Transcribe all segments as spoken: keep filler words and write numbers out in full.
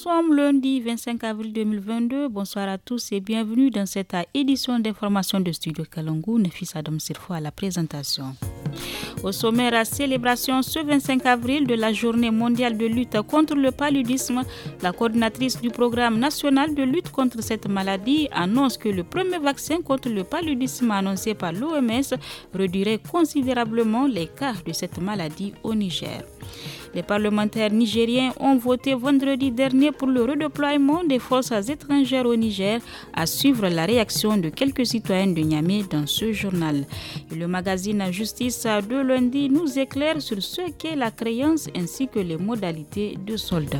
sommes lundi vingt-cinq avril deux mille vingt-deux. Bonsoir à tous et bienvenue dans cette édition d'information de Studio Kalangu. Nefis Adam Sirfo à la présentation. Au sommaire, à célébration ce vingt-cinq avril de la journée mondiale de lutte contre le paludisme, la coordinatrice du programme national de lutte contre cette maladie annonce que le premier vaccin contre le paludisme annoncé par l'O M S réduirait considérablement les cas de cette maladie au Niger. Les parlementaires nigériens ont voté vendredi dernier pour le redéploiement des forces étrangères au Niger, à suivre la réaction de quelques citoyens de Niamey dans ce journal. Et le magazine Justice de lundi nous éclaire sur ce qu'est la créance ainsi que les modalités de solde.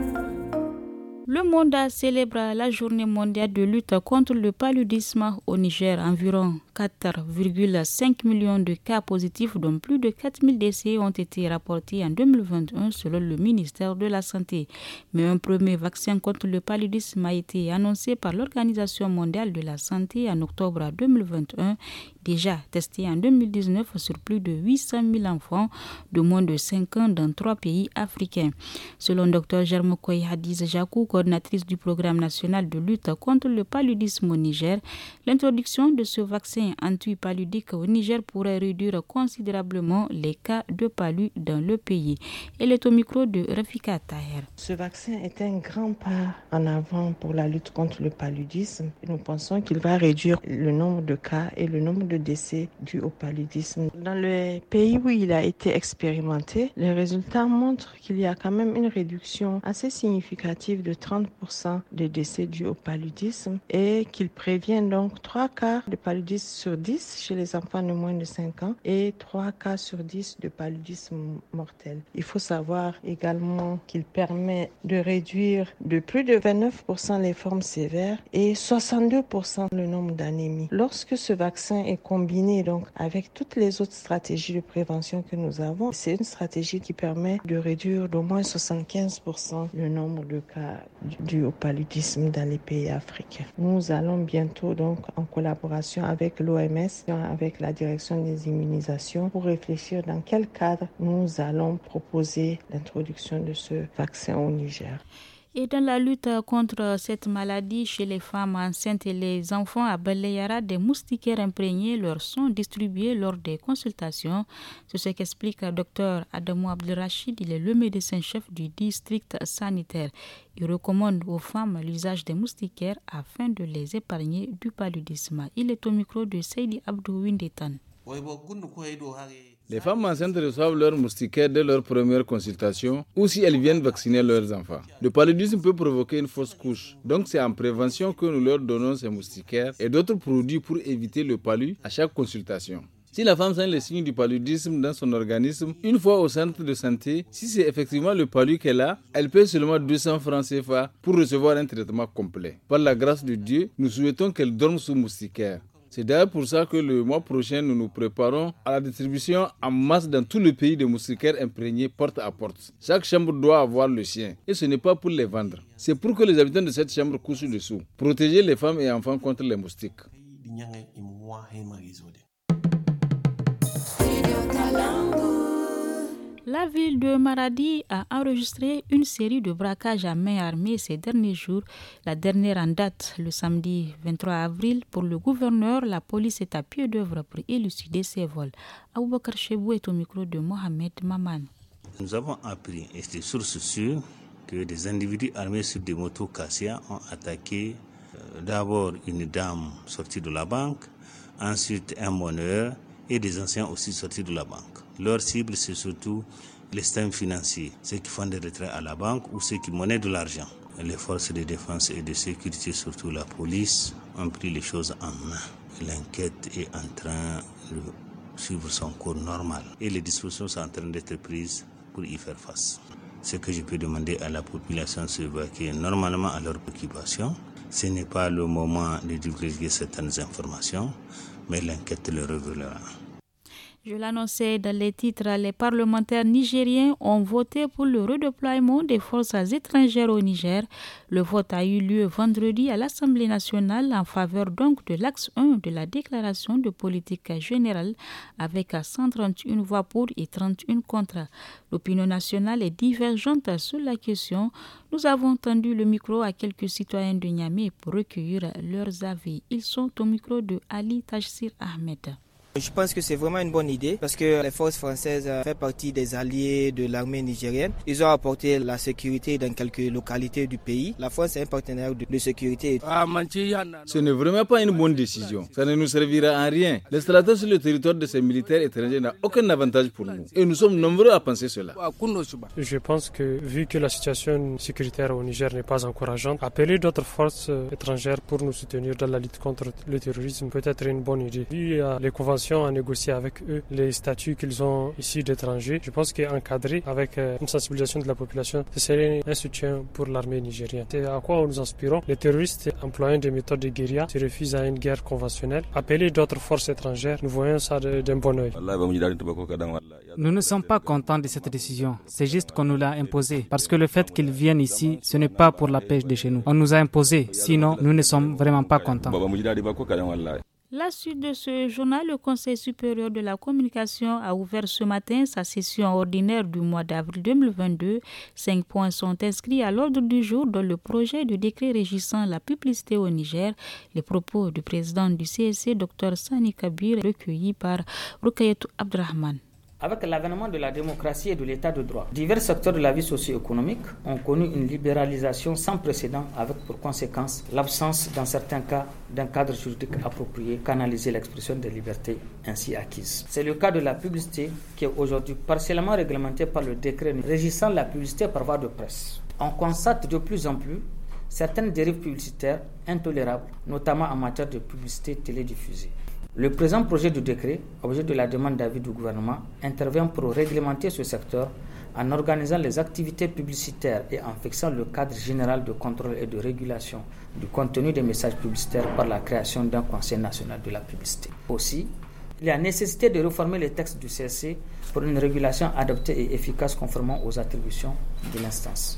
Le monde célèbre la journée mondiale de lutte contre le paludisme au Niger. Environ quatre virgule cinq millions de cas positifs, dont plus de quatre mille décès ont été rapportés en deux mille vingt et un selon le ministère de la Santé. Mais un premier vaccin contre le paludisme a été annoncé par l'Organisation mondiale de la santé en octobre deux mille vingt et un, déjà testé en deux mille dix-neuf sur plus de huit cent mille enfants de moins de cinq ans dans trois pays africains. Selon Dr Germokoy Hadiz Jakou, coordinatrice du programme national de lutte contre le paludisme au Niger, l'introduction de ce vaccin anti-paludique au Niger pourrait réduire considérablement les cas de palu dans le pays. Elle est au micro de Rafika Taher. Ce vaccin est un grand pas en avant pour la lutte contre le paludisme. Nous pensons qu'il va réduire le nombre de cas et le nombre de décès dus au paludisme. Dans les pays où il a été expérimenté, les résultats montrent qu'il y a quand même une réduction assez significative de trente pour cent des décès dus au paludisme et qu'il prévient donc trois cas de paludisme sur dix chez les enfants de moins de cinq ans et trois cas sur dix de paludisme mortel. Il faut savoir également qu'il permet de réduire de plus de vingt-neuf pour cent les formes sévères et soixante-deux pour cent le nombre d'anémies. Lorsque ce vaccin est combiné donc avec toutes les autres stratégies de prévention que nous avons, c'est une stratégie qui permet de réduire d'au moins soixante-quinze pour cent le nombre de cas dus au paludisme dans les pays africains. Nous allons bientôt donc en collaboration avec l'O M S, avec la direction des immunisations, pour réfléchir dans quel cadre nous allons proposer l'introduction de ce vaccin au Niger. Et dans la lutte contre cette maladie chez les femmes enceintes et les enfants à Baleyara, des moustiquaires imprégnés leur sont distribués lors des consultations. C'est ce qu'explique le docteur Adamou Abdelrachid. Il est le médecin-chef du district sanitaire. Il recommande aux femmes l'usage des moustiquaires afin de les épargner du paludisme. Il est au micro de Seydi Abdou Windetan. Les femmes enceintes reçoivent leur moustiquaire dès leur première consultation ou si elles viennent vacciner leurs enfants. Le paludisme peut provoquer une fausse couche, donc c'est en prévention que nous leur donnons ces moustiquaires et d'autres produits pour éviter le palu à chaque consultation. Si la femme sent les signes du paludisme dans son organisme, une fois au centre de santé, si c'est effectivement le palu qu'elle a, elle paie seulement deux cents francs C F A pour recevoir un traitement complet. Par la grâce de Dieu, nous souhaitons qu'elle dorme sous moustiquaire. C'est d'ailleurs pour ça que le mois prochain, nous nous préparons à la distribution en masse dans tout le pays de moustiquaires imprégnés porte à porte. Chaque chambre doit avoir le sien et ce n'est pas pour les vendre. C'est pour que les habitants de cette chambre couchent dessous. Protéger les femmes et enfants contre les moustiques. La ville de Maradi a enregistré une série de braquages à main armée ces derniers jours. La dernière en date, le samedi vingt-trois avril, pour le gouverneur, la police est à pied d'œuvre pour élucider ces vols. Aboubakar Chebou est au micro de Mohamed Maman. Nous avons appris, et c'est source sûre, que des individus armés sur des motos Cassia ont attaqué euh, d'abord une dame sortie de la banque, ensuite un monneur et des anciens aussi sortis de la banque. Leur cible, c'est surtout les systèmes financiers, ceux qui font des retraits à la banque ou ceux qui monnaient de l'argent. Les forces de défense et de sécurité, surtout la police, ont pris les choses en main. L'enquête est en train de suivre son cours normal et les dispositions sont en train d'être prises pour y faire face. Ce que je peux demander à la population, c'est de vaquer normalement à leur occupation. Ce n'est pas le moment de divulguer certaines informations, mais l'enquête le révélera. Je l'annonçais dans les titres, les parlementaires nigériens ont voté pour le redéploiement des forces étrangères au Niger. Le vote a eu lieu vendredi à l'Assemblée nationale en faveur donc de l'axe un de la déclaration de politique générale avec cent trente et une voix pour et trente et un contre. L'opinion nationale est divergente sur la question. Nous avons tendu le micro à quelques citoyens de Niamey pour recueillir leurs avis. Ils sont au micro de Ali Tajsir Ahmed. Je pense que c'est vraiment une bonne idée parce que les forces françaises font partie des alliés de l'armée nigérienne. Ils ont apporté la sécurité dans quelques localités du pays. La France est un partenaire de, de sécurité. Ce n'est vraiment pas une bonne décision. Ça ne nous servira à rien. L'installation sur le territoire de ces militaires étrangers n'a aucun avantage pour nous. Et nous sommes nombreux à penser cela. Je pense que vu que la situation sécuritaire au Niger n'est pas encourageante, appeler d'autres forces étrangères pour nous soutenir dans la lutte contre le terrorisme peut être une bonne idée. Il y a les conventions à négocier avec eux les statuts qu'ils ont ici d'étrangers. Je pense qu'encadrer avec une sensibilisation de la population, ce serait un soutien pour l'armée nigérienne. C'est à quoi nous inspirons. Les terroristes employant des méthodes de guérilla se refusent à une guerre conventionnelle. Appeler d'autres forces étrangères, nous voyons ça d'un bon œil. Nous ne sommes pas contents de cette décision. C'est juste qu'on nous l'a imposé. Parce que le fait qu'ils viennent ici, ce n'est pas pour la pêche de chez nous. On nous a imposé. Sinon, nous ne sommes vraiment pas contents. La suite de ce journal, le Conseil supérieur de la communication a ouvert ce matin sa session ordinaire du mois d'avril deux mille vingt-deux. Cinq points sont inscrits à l'ordre du jour dans le projet de décret régissant la publicité au Niger. Les propos du président du C S C, Dr Sani Kabir, recueillis par Rukayetou Abdrahman. Avec l'avènement de la démocratie et de l'état de droit, divers secteurs de la vie socio-économique ont connu une libéralisation sans précédent avec pour conséquence l'absence, dans certains cas, d'un cadre juridique approprié canaliser l'expression des libertés ainsi acquises. C'est le cas de la publicité qui est aujourd'hui partiellement réglementée par le décret régissant la publicité par voie de presse. On constate de plus en plus certaines dérives publicitaires intolérables, notamment en matière de publicité télédiffusée. Le présent projet de décret, objet de la demande d'avis du gouvernement, intervient pour réglementer ce secteur en organisant les activités publicitaires et en fixant le cadre général de contrôle et de régulation du contenu des messages publicitaires par la création d'un Conseil national de la publicité. Aussi, il y a nécessité de réformer les textes du C S C pour une régulation adaptée et efficace conformément aux attributions de l'instance.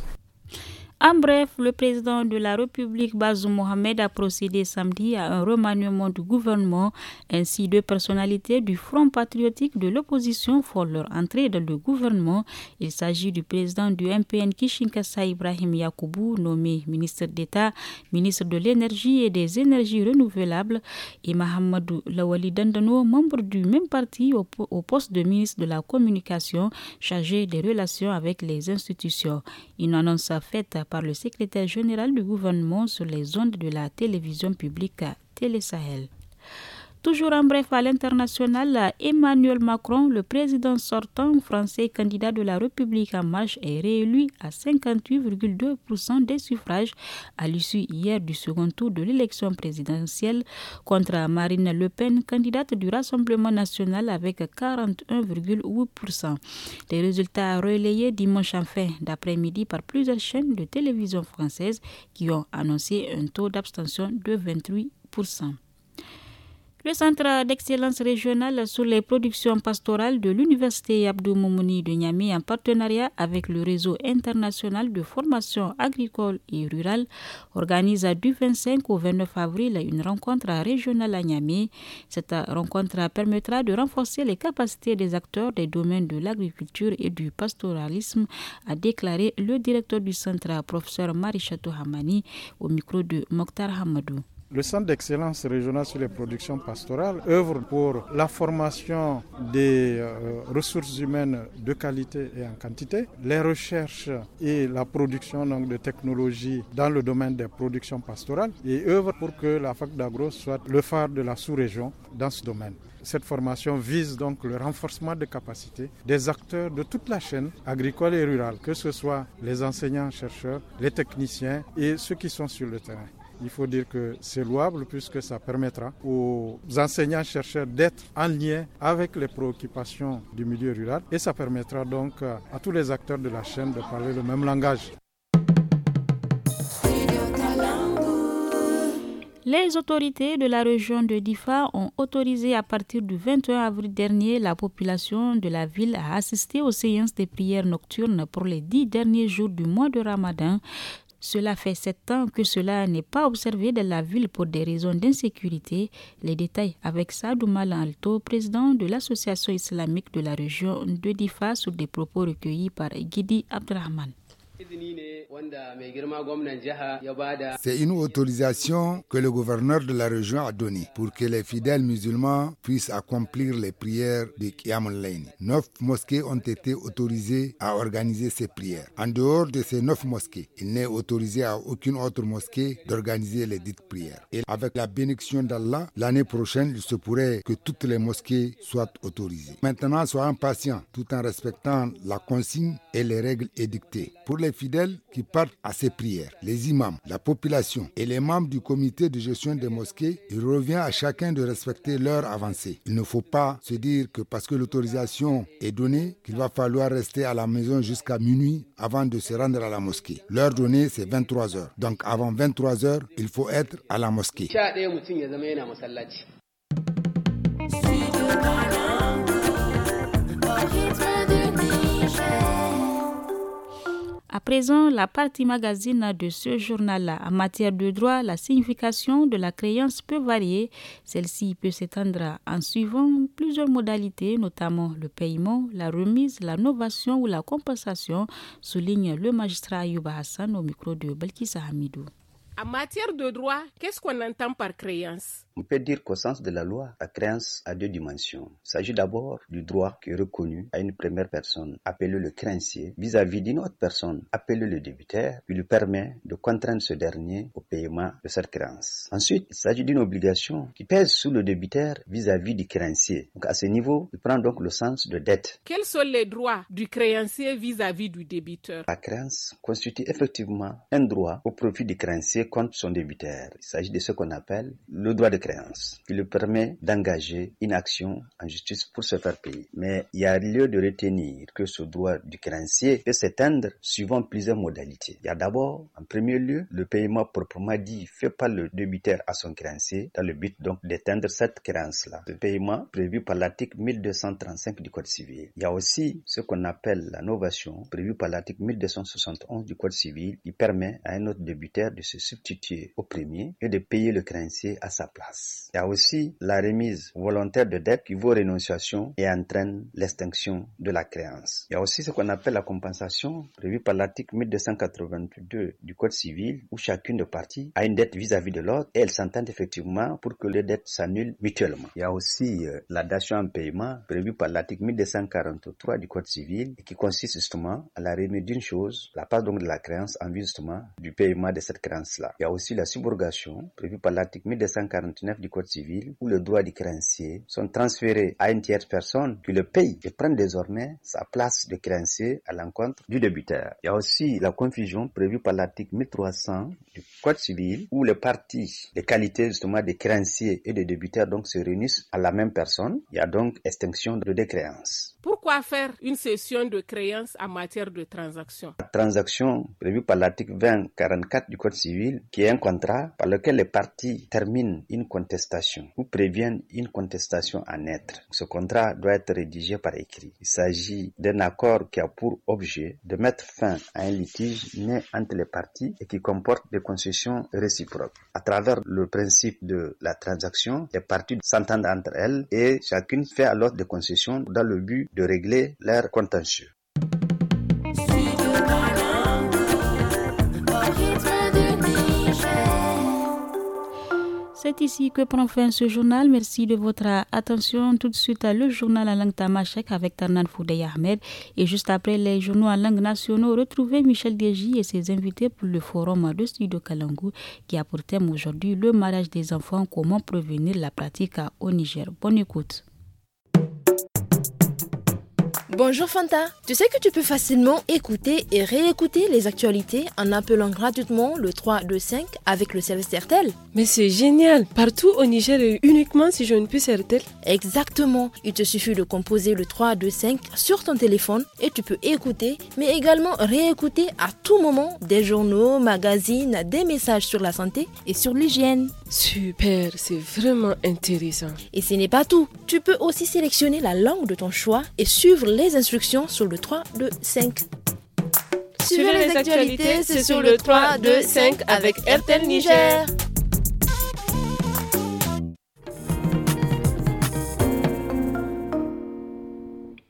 En bref, le président de la République, Bazoum Mohamed, a procédé samedi à un remaniement du gouvernement. Ainsi, deux personnalités du Front patriotique de l'opposition font leur entrée dans le gouvernement. Il s'agit du président du M P N Kishinkasa Ibrahim Yakoubou, nommé ministre d'État, ministre de l'Énergie et des Énergies renouvelables, et Mahamadou Lawali Dandano, membre du même parti au, au poste de ministre de la Communication, chargé des relations avec les institutions. Une annonce faite par le secrétaire général du gouvernement sur les ondes de la télévision publique Télé Sahel. Toujours en bref à l'international, Emmanuel Macron, le président sortant français candidat de la République en marche, est réélu à cinquante-huit virgule deux pour cent des suffrages à l'issue hier du second tour de l'élection présidentielle contre Marine Le Pen, candidate du Rassemblement national avec quarante et un virgule huit pour cent. Les résultats relayés dimanche en fin d'après-midi par plusieurs chaînes de télévision françaises qui ont annoncé un taux d'abstention de vingt-huit pour cent. Le Centre d'excellence régionale sur les productions pastorales de l'Université Abdou Moumouni de Niamey, en partenariat avec le réseau international de formation agricole et rurale, organise du vingt-cinq au vingt-neuf avril une rencontre régionale à Niamey. Cette rencontre permettra de renforcer les capacités des acteurs des domaines de l'agriculture et du pastoralisme, a déclaré le directeur du centre, professeur Marichatou Hamani, au micro de Mokhtar Hamadou. Le Centre d'excellence régional sur les productions pastorales œuvre pour la formation des euh, ressources humaines de qualité et en quantité, les recherches et la production donc, de technologies dans le domaine des productions pastorales et œuvre pour que la fac d'agro soit le phare de la sous-région dans ce domaine. Cette formation vise donc le renforcement des capacités des acteurs de toute la chaîne agricole et rurale, que ce soit les enseignants-chercheurs, les techniciens et ceux qui sont sur le terrain. Il faut dire que c'est louable puisque ça permettra aux enseignants-chercheurs d'être en lien avec les préoccupations du milieu rural et ça permettra donc à tous les acteurs de la chaîne de parler le même langage. Les autorités de la région de Difa ont autorisé à partir du vingt et un avril dernier la population de la ville à assister aux séances de prières nocturnes pour les dix derniers jours du mois de Ramadan. Cela fait sept ans que cela n'est pas observé dans la ville pour des raisons d'insécurité. Les détails avec Sadou Malan Alto, président de l'association islamique de la région de Difa, sur des propos recueillis par Guidi Abdrahman. C'est une autorisation que le gouverneur de la région a donnée pour que les fidèles musulmans puissent accomplir les prières de Qiyam al-Layl. Neuf mosquées ont été autorisées à organiser ces prières. En dehors de ces neuf mosquées, il n'est autorisé à aucune autre mosquée d'organiser les dites prières. Et avec la bénédiction d'Allah, l'année prochaine, il se pourrait que toutes les mosquées soient autorisées. Maintenant, soyons patients tout en respectant la consigne et les règles édictées. Pour les fidèles qui partent à ces prières, les imams, la population et les membres du comité de gestion des mosquées, il revient à chacun de respecter l'heure avancée. Il ne faut pas se dire que parce que l'autorisation est donnée, qu'il va falloir rester à la maison jusqu'à minuit avant de se rendre à la mosquée. L'heure donnée, c'est vingt-trois heures. Donc avant vingt-trois heures, il faut être à la mosquée. À présent, la partie magazine de ce journal-là. En matière de droit, la signification de la créance peut varier. Celle-ci peut s'étendre en suivant plusieurs modalités, notamment le paiement, la remise, la novation ou la compensation, souligne le magistrat Ayouba Hassan au micro de Balkissa Hamidou. En matière de droit, qu'est-ce qu'on entend par créance? On peut dire qu'au sens de la loi, la créance a deux dimensions. Il s'agit d'abord du droit qui est reconnu à une première personne, appelée le créancier, vis-à-vis d'une autre personne, appelée le débiteur, qui lui permet de contraindre ce dernier au paiement de cette créance. Ensuite, il s'agit d'une obligation qui pèse sur le débiteur vis-à-vis du créancier. Donc à ce niveau, il prend donc le sens de dette. Quels sont les droits du créancier vis-à-vis du débiteur? La créance constitue effectivement un droit au profit du créancier contre son débiteur. Il s'agit de ce qu'on appelle le droit de créance, qui lui permet d'engager une action en justice pour se faire payer. Mais il y a lieu de retenir que ce droit du créancier peut s'étendre suivant plusieurs modalités. Il y a d'abord, en premier lieu, le paiement proprement dit fait par le débiteur à son créancier, dans le but donc d'éteindre cette créance-là. Le paiement prévu par l'article mille deux cent trente-cinq du Code civil. Il y a aussi ce qu'on appelle la novation, prévue par l'article mille deux cent soixante et onze du Code civil, qui permet à un autre débiteur de se substituer au premier et de payer le créancier à sa place. Il y a aussi la remise volontaire de dette qui vaut rénonciation et entraîne l'extinction de la créance. Il y a aussi ce qu'on appelle la compensation prévue par l'article mille deux cent quatre-vingt-deux du Code civil où chacune des parties a une dette vis-à-vis de l'autre et elles s'entendent effectivement pour que les dettes s'annulent mutuellement. Il y a aussi euh, la datation en paiement prévue par l'article mille deux cent quarante-trois du Code civil et qui consiste justement à la remise d'une chose, la part donc de la créance en vue justement du paiement de cette créance-là. Il y a aussi la subrogation prévue par l'article mille deux cent quarante-neuf du Code civil où les droits du créancier sont transférés à une tierce personne qui le paye et prend désormais sa place de créancier à l'encontre du débiteur. Il y a aussi la confusion prévue par l'article mille trois cents du Code civil où les parties, les qualités justement des créanciers et des débiteurs donc se réunissent à la même personne. Il y a donc extinction de décréance. Pourquoi faire une cession de créance en matière de transaction? La transaction prévue par l'article vingt quarante-quatre du Code civil, qui est un contrat par lequel les parties terminent une contestation ou préviennent une contestation à naître. Ce contrat doit être rédigé par écrit. Il s'agit d'un accord qui a pour objet de mettre fin à un litige né entre les parties et qui comporte des concessions réciproques. À travers le principe de la transaction, les parties s'entendent entre elles et chacune fait à l'autre des concessions dans le but de régler leurs contentieux. C'est ici que prend fin ce journal. Merci de votre attention. Tout de suite, le journal en langue tamashek avec Tarnan Foudey Ahmed. Et juste après les journaux en langue nationale, retrouvez Michel Deji et ses invités pour le forum de Studio Kalangu qui a pour thème aujourd'hui le mariage des enfants, comment prévenir la pratique au Niger. Bonne écoute. Bonjour Fanta, tu sais que tu peux facilement écouter et réécouter les actualités en appelant gratuitement le trois deux cinq avec le service RTL. Mais c'est génial, partout au Niger et uniquement si j'ai une puce RTL. Exactement, il te suffit de composer le trois deux cinq sur ton téléphone et tu peux écouter mais également réécouter à tout moment des journaux, magazines, des messages sur la santé et sur l'hygiène. Super, c'est vraiment intéressant. Et ce n'est pas tout. Tu peux aussi sélectionner la langue de ton choix et suivre les instructions sur le trois, deux, cinq. Suivez les actualités, c'est sur le trois, deux, cinq avec R T L Niger.